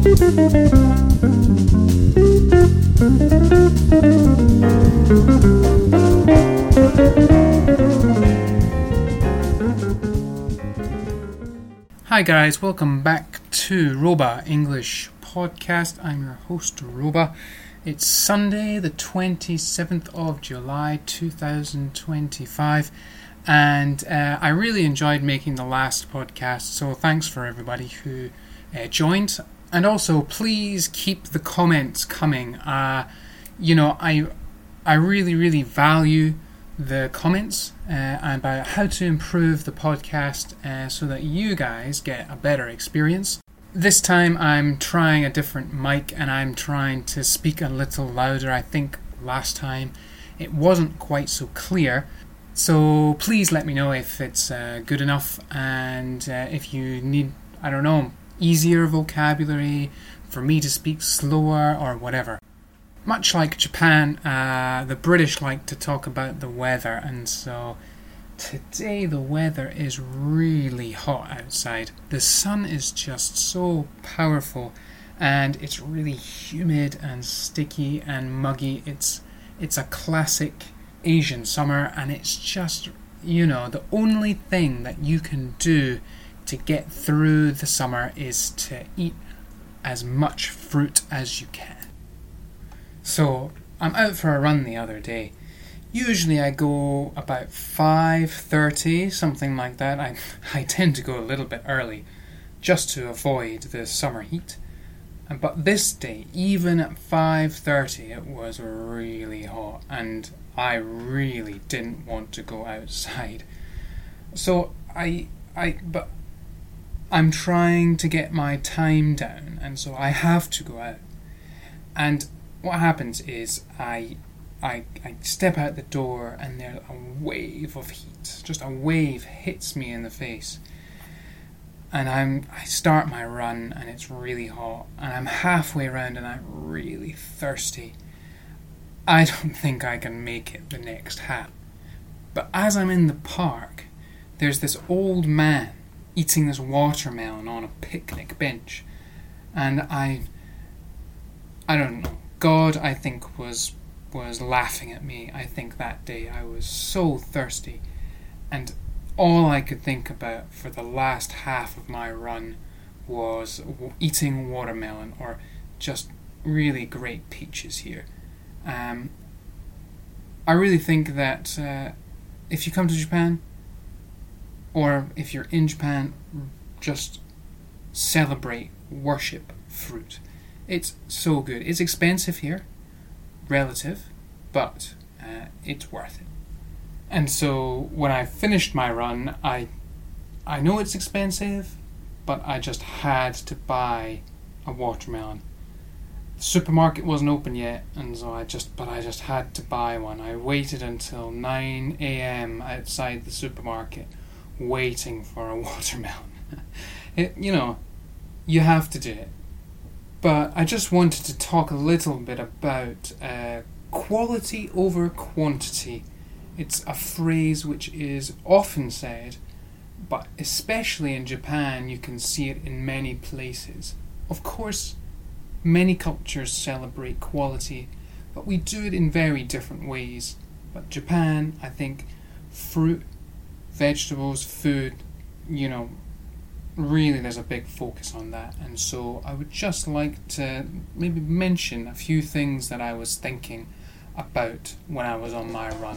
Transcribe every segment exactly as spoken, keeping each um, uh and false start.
Hi guys, welcome back to Roba English Podcast. I'm your host Roba. It's Sunday the twenty-seventh of July two thousand twenty-five, and uh, I really enjoyed making the last podcast, so thanks for everybody who uh, joined. And also please keep the comments coming. Uh, you know, I I really really value the comments uh, about how to improve the podcast uh, so that you guys get a better experience. This time I'm trying a different mic and I'm trying to speak a little louder. I think last time it wasn't quite so clear. So please let me know if it's uh, good enough, and uh, if you need, I don't know, easier vocabulary for me to speak slower or whatever. Much like Japan, uh, the British like to talk about the weather, and so today the weather is really hot outside. The sun is just so powerful, and it's really humid and sticky and muggy. It's it's a classic Asian summer, and it's just, you know, the only thing that you can do to get through the summer is to eat as much fruit as you can. So, I'm out for a run the other day. Usually I go about five thirty, something like that. I, I tend to go a little bit early, just to avoid the summer heat. But this day, even at five thirty, it was really hot, and I really didn't want to go outside. So, I, I, but I'm trying to get my time down, and so I have to go out. And what happens is I, I I step out the door and there's a wave of heat. Just a wave hits me in the face. And I'm I start my run and it's really hot. And I'm halfway around and I'm really thirsty. I don't think I can make it the next half. But as I'm in the park, there's this old man eating this watermelon on a picnic bench. And I I don't know. God, I think, was was laughing at me. I think that day I was so thirsty, and all I could think about for the last half of my run was w- eating watermelon, or just really great peaches here. Um, I really think that uh, if you come to Japan, or if you're in Japan, just celebrate, worship fruit. It's so good. It's expensive here, relative, but uh, it's worth it. And so when I finished my run, I I know it's expensive, but I just had to buy a watermelon. The supermarket wasn't open yet, and so I just but I just had to buy one. I waited until nine a.m. outside the supermarket, waiting for a watermelon. it, you know, you have to do it. But I just wanted to talk a little bit about uh, quality over quantity. It's a phrase which is often said, but especially in Japan you can see it in many places. Of course, many cultures celebrate quality, but we do it in very different ways. But Japan, I think, fruit, vegetables, food, you know, really there's a big focus on that. And so I would just like to maybe mention a few things that I was thinking about when I was on my run.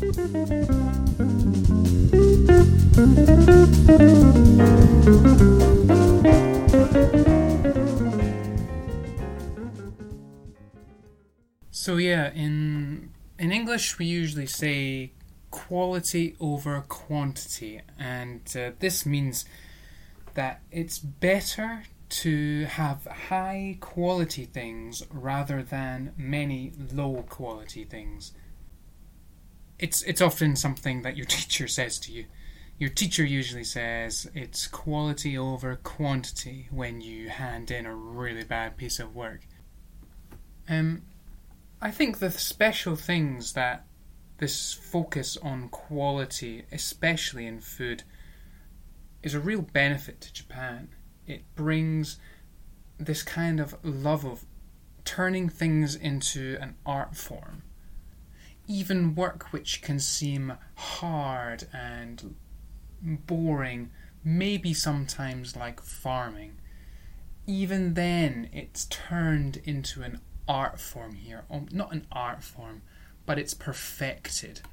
So yeah, in in English we usually say quality over quantity, and uh, this means that it's better to have high quality things rather than many low quality things. It's it's often something that your teacher says to you. Your teacher usually says it's quality over quantity when you hand in a really bad piece of work. Um, I think the special things that this focus on quality, especially in food, is a real benefit to Japan. It brings this kind of love of turning things into an art form. Even work which can seem hard and boring, maybe sometimes like farming, even then it's turned into an art form here. Oh, not an art form, but it's perfected.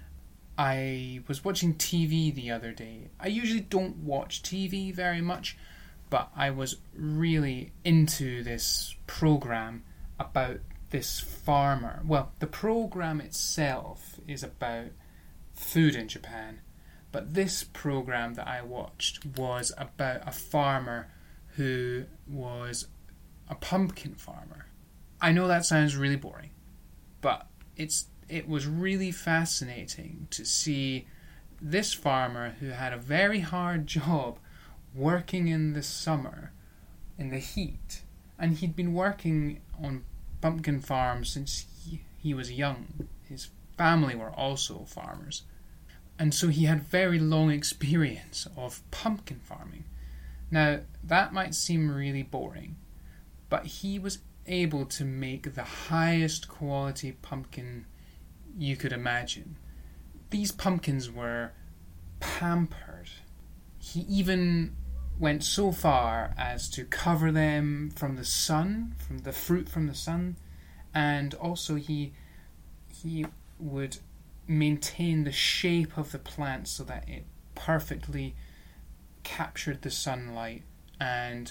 I was watching T V the other day. I usually don't watch T V very much, but I was really into this program about this farmer. Well, the program itself is about food in Japan, but this program that I watched was about a farmer who was a pumpkin farmer. I know that sounds really boring, but it's it was really fascinating to see this farmer who had a very hard job working in the summer in the heat, and he'd been working on pumpkin farms since he, he was young. His family were also farmers, and so he had very long experience of pumpkin farming. Now, that might seem really boring, but he was able to make the highest quality pumpkin you could imagine. These pumpkins were pampered. He even went so far as to cover them from the sun, from the fruit from the sun, and also he he would maintain the shape of the plant so that it perfectly captured the sunlight and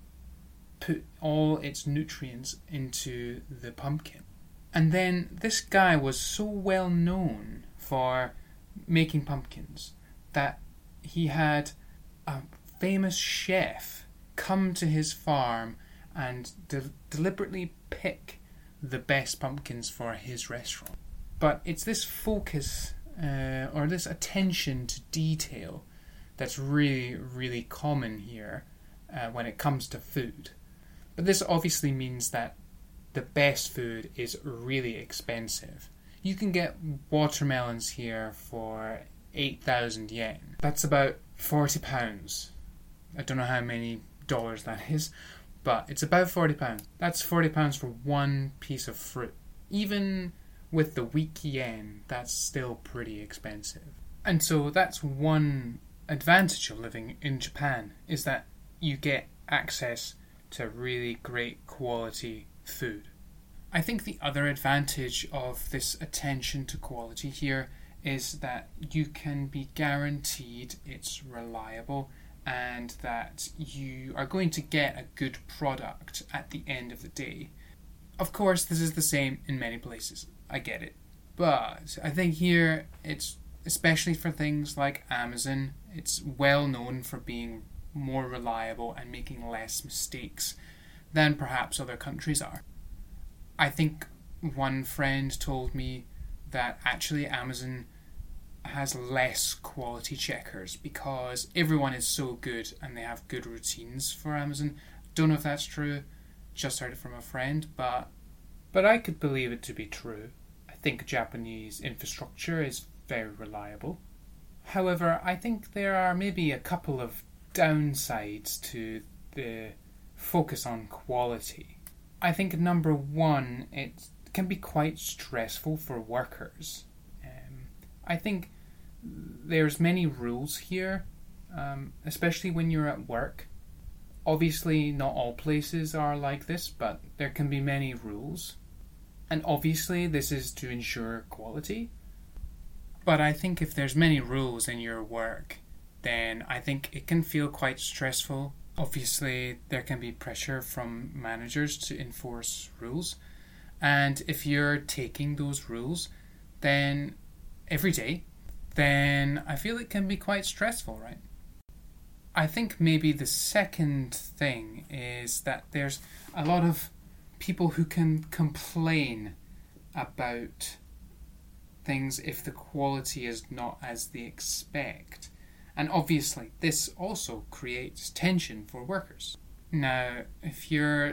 put all its nutrients into the pumpkin. And then this guy was so well known for making pumpkins that he had a famous chef come to his farm and de- deliberately pick the best pumpkins for his restaurant. But it's this focus uh, or this attention to detail that's really, really common here uh, when it comes to food. But this obviously means that the best food is really expensive. You can get watermelons here for eight thousand yen. That's about forty pounds. I don't know how many dollars that is, but it's about forty pounds. That's forty pounds for one piece of fruit. Even with the weak yen, that's still pretty expensive. And so that's one advantage of living in Japan, is that you get access to really great quality food. I think the other advantage of this attention to quality here is that you can be guaranteed it's reliable and that you are going to get a good product at the end of the day. Of course, this is the same in many places. I get it. But I think here it's, especially for things like Amazon, it's well known for being more reliable and making less mistakes than perhaps other countries are. I think one friend told me that actually Amazon has less quality checkers because everyone is so good and they have good routines for Amazon. Don't know if that's true, just heard it from a friend, but but I could believe it to be true. I think Japanese infrastructure is very reliable. However, I think there are maybe a couple of downsides to the focus on quality. I think number one, it can be quite stressful for workers. Um, I think there's many rules here, um, especially when you're at work. Obviously, not all places are like this, but there can be many rules. And obviously, this is to ensure quality. But I think if there's many rules in your work, then I think it can feel quite stressful. Obviously, there can be pressure from managers to enforce rules. And if you're taking those rules, then every day, then I feel it can be quite stressful, right? I think maybe the second thing is that there's a lot of people who can complain about things if the quality is not as they expect. And obviously, this also creates tension for workers. Now, if you're,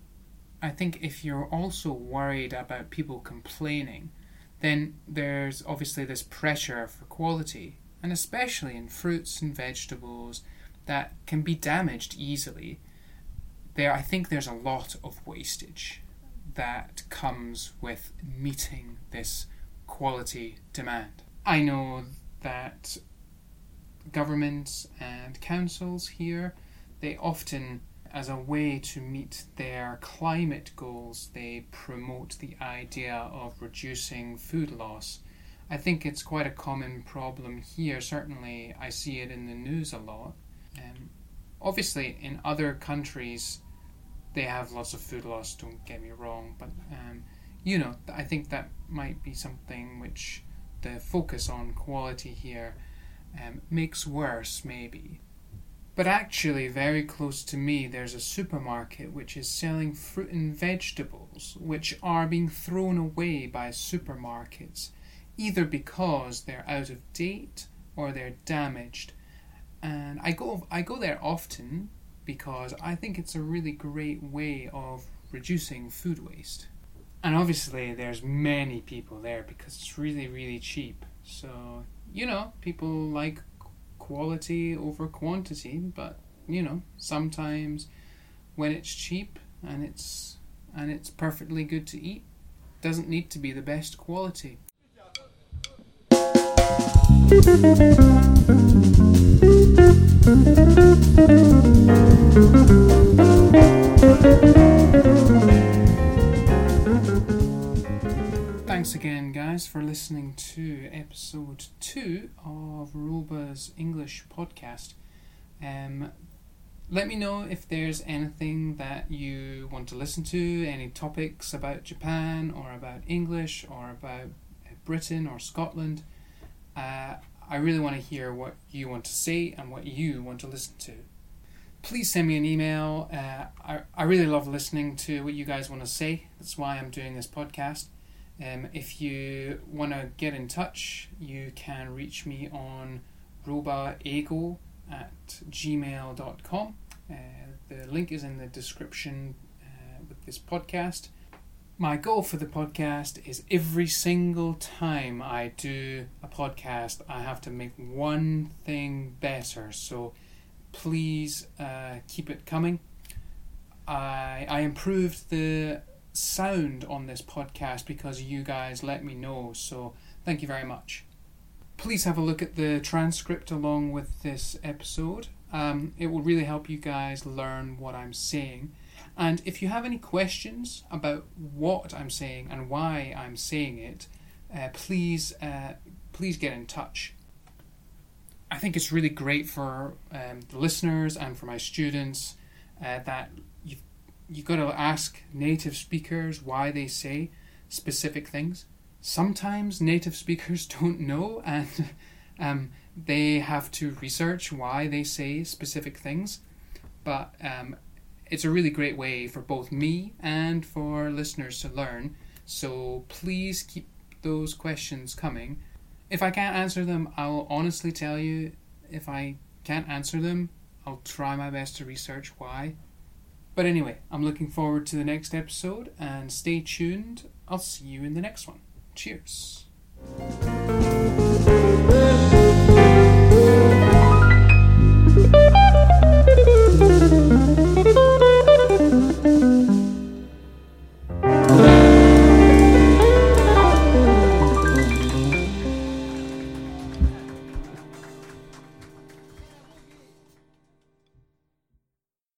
I think if you're also worried about people complaining, then there's obviously this pressure for quality, and especially in fruits and vegetables that can be damaged easily there, I think there's a lot of wastage that comes with meeting this quality demand. I know that governments and councils here, they often, as a way to meet their climate goals, they promote the idea of reducing food loss. I think it's quite a common problem here. Certainly I see it in the news a lot. Um, obviously in other countries they have lots of food loss, don't get me wrong, but um, you know, I think that might be something which the focus on quality here um, makes worse, maybe. But actually, very close to me, there's a supermarket which is selling fruit and vegetables which are being thrown away by supermarkets, either because they're out of date or they're damaged. And I go I go there often because I think it's a really great way of reducing food waste. And obviously there's many people there because it's really, really cheap. So, you know, people like quality over quantity, but, you know, sometimes when it's cheap and it's and it's perfectly good to eat, doesn't need to be the best quality. Thanks again, guys, for listening to episode two of Roba's English podcast. Um, let me know if there's anything that you want to listen to, any topics about Japan or about English or about Britain or Scotland. Uh, I really want to hear what you want to say and what you want to listen to. Please send me an email. Uh, I, I really love listening to what you guys want to say. That's why I'm doing this podcast. Um, if you want to get in touch, you can reach me on robaego at gmail dot com. Uh, the link is in the description uh, with this podcast. My goal for the podcast is every single time I do a podcast, I have to make one thing better. So please uh, keep it coming. I I improved the sound on this podcast because you guys let me know, so thank you very much. Please have a look at the transcript along with this episode. Um, it will really help you guys learn what I'm saying. And if you have any questions about what I'm saying and why I'm saying it, uh, please uh, please get in touch. I think it's really great for um, the listeners and for my students uh, that you've You've got to ask native speakers why they say specific things. Sometimes native speakers don't know, and um, they have to research why they say specific things. But um, it's a really great way for both me and for listeners to learn. So please keep those questions coming. If I can't answer them, I'll honestly tell you. If I can't answer them, I'll try my best to research why. But anyway, I'm looking forward to the next episode, and stay tuned. I'll see you in the next one. Cheers.